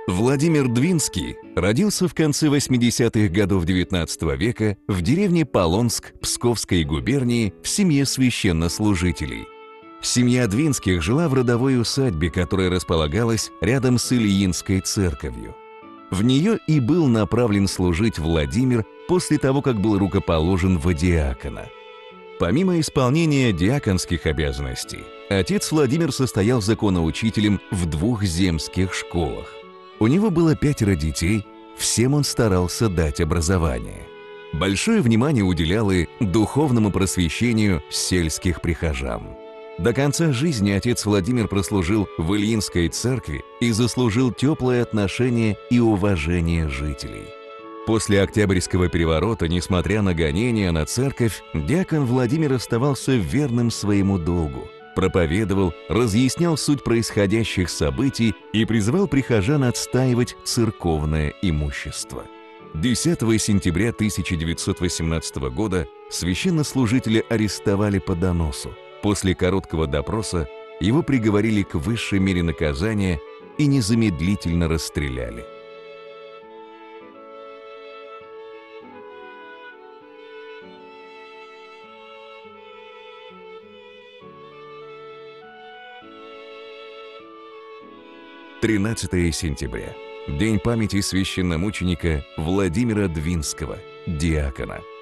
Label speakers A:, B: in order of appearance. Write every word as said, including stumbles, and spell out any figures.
A: Владимир Двинский родился в конце восьмидесятых годов девятнадцатого века в деревне Полонск Псковской губернии в семье священнослужителей. Семья Двинских жила в родовой усадьбе, которая располагалась рядом с Ильинской церковью. В нее и был направлен служить Владимир после того, как был рукоположен во диакона. Помимо исполнения диаконских обязанностей, отец Владимир состоял законоучителем в двух земских школах. У него было пятеро детей, всем он старался дать образование. Большое внимание уделял и духовному просвещению сельских прихожан. До конца жизни отец Владимир прослужил в Ильинской церкви и заслужил теплое отношение и уважение жителей. После Октябрьского переворота, несмотря на гонения на церковь, диакон Владимир оставался верным своему долгу. Проповедовал, разъяснял суть происходящих событий и призывал прихожан отстаивать церковное имущество. десятого сентября тысяча девятьсот восемнадцатого года священнослужителя арестовали по доносу. После короткого допроса его приговорили к высшей мере наказания и незамедлительно расстреляли. тринадцатого сентября. День памяти священномученика Владимира Двинского, диакона.